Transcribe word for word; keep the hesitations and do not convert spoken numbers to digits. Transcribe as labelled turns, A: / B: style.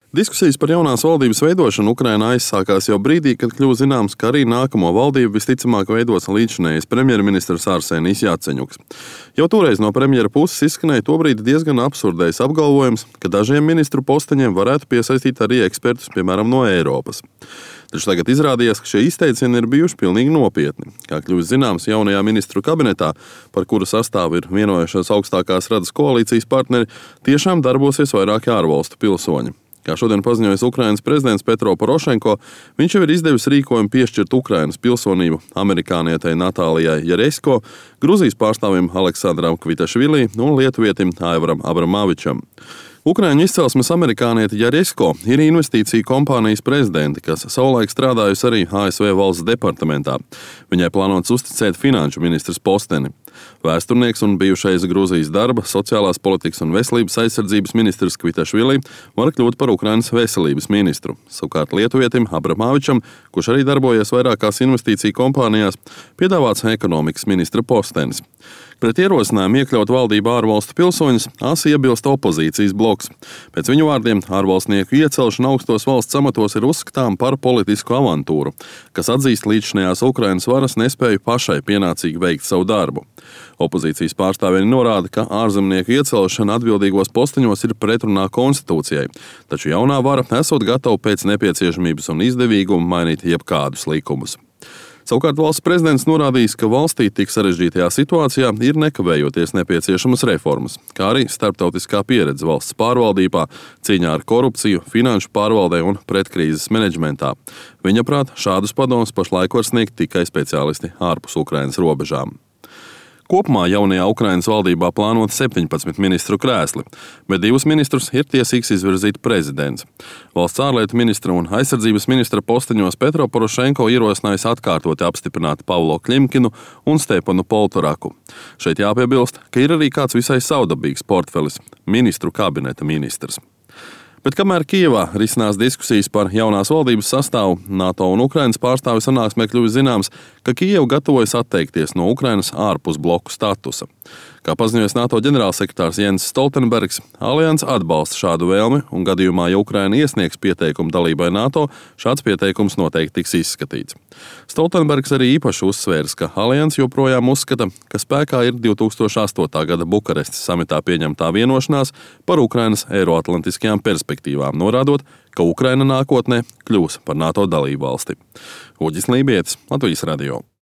A: Diskusijas par jaunās valdības veidošanu Ukrainā aizsākās jau brīdī, kad kļuva zināms, ka arī nākamo valdību visticamāk veidos līdzinējais premjerministrs Arsenijs Jaceņuks. Jau toreiz no premjera puses izskanēja tobrīd diezgan absurdais apgalvojums, ka dažiem ministru posteņiem varētu piesaistīt arī ekspertus, piemēram, no Eiropas. Taču tagad izrādījās, ka šie izteicieni ir bijuši pilnīgi nopietni. Kā kļuvis zināms, jaunajā ministru kabinetā, par kuru sastāvu ir vienojušās augstākās radas koalīcijas partneri, tiešām darbosies vairāki ārvalstu pilsoņi. Kā šodien paziņoja Ukrainas prezidents Petro Porošenko, viņš jau ir izdevis rīkojumu piešķirt Ukrainas pilsonību amerikānietei Natālijai Jaresko, Gruzijas pārstāvim Aleksandram Kvitašvili un lietuvietim Aivaram Abramovičam. Ukraiņu izcelsmes amerikāniete Jaresko ir investīciju kompānijas prezidente, kas savulaik strādājusi arī A S V valsts departamentā. Viņai plānots uzticēt finanšu ministras posteni. Vēsturnieks un bijušais Gruzijas darba, sociālās politikas un veselības aizsardzības ministrs Kvitašvili var kļūt par Ukrainas veselības ministru. Savukārt lietuvietim Abramovičam, kurš arī darbojas vairākās investīciju kompānijās, piedāvāts ekonomikas ministra postenis. Pret ierosinājumu iekļaut valdībā ārvalstu pilsoņus asi iebilst opozīcijas bloks. Pēc viņu vārdiem ārvalstnieku iecelšana augstos valsts amatos ir uzskatām par politisku avantūru, kas atzīst līdzšinējās Ukrainas varas nespēju pašai pienācīgi veikt savu darbu. Opozīcijas pārstāvji norāda, ka ārzemnieku iecelšana atbildīgos posteņos ir pretrunā konstitūcijai, taču jaunā vara esot gatava pēc nepieciešamības un izdevīguma mainīt jebkādus likumus. Savukārt valsts prezidents norādījis, ka valstī tik sarežģītajā situācijā ir nekavējoties nepieciešamas reformas, kā arī starptautiskā pieredze valsts pārvaldībā, cīņā ar korupciju, finanšu pārvaldē un pretkrīzes menedžmentā. Viņa prāt, šādus padomus pašlaik var sniegt tikai speciālisti ārpus Ukrainas robežām. Kopumā jaunajā Ukrainas valdībā plānot septiņpadsmit ministru krēsli, bet divus ministrus ir tiesīgs izvirzīt prezidents. Valsts ārlietu ministra un aizsardzības ministra posteņos Petro Porošenko ierosinājis atkārtoti apstiprināt Pavlo Klimkinu un Stepanu Poltoraku. Šeit jāpiebilst, ka ir arī kāds visai saudabīgs portfelis – ministru kabineta ministrs. Bet kamēr Kijevā risinās diskusijas par jaunās valdības sastāvu, NATO un Ukrainas pārstāvju sanāksmē kļuvis zināms, ka Kijeva gatavojas atteikties no Ukrainas ārpus bloku statusa. Kā paziņoja NATO ģenerālsekretārs Jens Stoltenbergs, alianse atbalsta šādu vēlmi un gadījumā, ja Ukraina iesniegs pieteikumu dalībai NATO, šāds pieteikums noteikti tiks izskatīts. Stoltenbergs arī īpaši uzsvērs, ka alianse joprojām uzskata, ka spēkā ir divi tūkstoši astotā gada Bukarestes samitā pieņemtā vienošanās par Ukrainas eiroatlantiskajām perspektīvām, norādot, ka Ukraina nākotnē kļūs par NATO dalībvalsti. Uģis Lībietis, Latvijas radio.